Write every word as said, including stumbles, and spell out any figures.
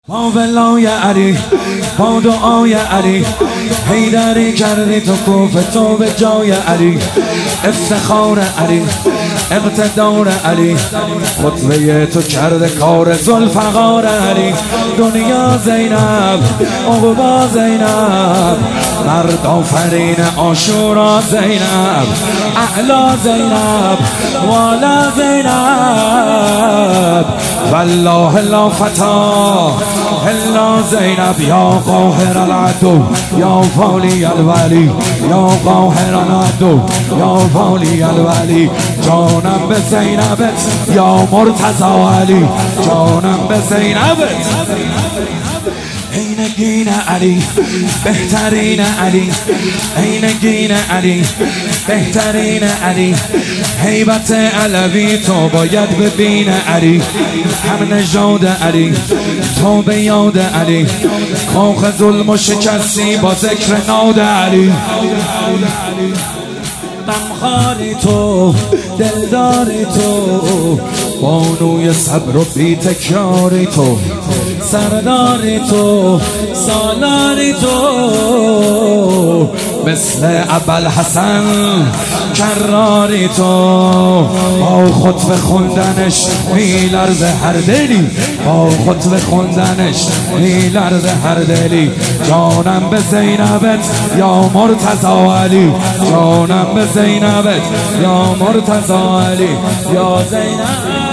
با ولای علی با دعای علی حیدری کردی تو کوفه تو به جای علی افتخار علی اقتدار علی خطبه تو کرده کار ذوالفقار علی دنیا زینب عقبا زینب مرد آفرین عاشورا زینب اعلا زینب والا زینب والله لا فتا الا زینب یا قاهر العدو یا فالی الولی یا قاهر العدو یا فالی الولی جانم به زینبت یا مرتضی علی جانم به زینبت عینگین علی بهترین علی عینگین علی بهترین علی هیبت علوی تو باید ببین علی هم نژاد علی تو به یاد علی کاخ ظلم و شکستی با ذکر ناد علی غمخواری تو دلداری تو بانوی صبر و بی تکراری تو سرداری تو سالاری تو مثل ابوالحسن کراری تو با خطبه خوندنش میلرزه هر دلی با خطبه خوندنش میلرزه هر دلی جانم به زینبت یا مرتضی علی جانم به زینبت یا مرتضی علی یا زینب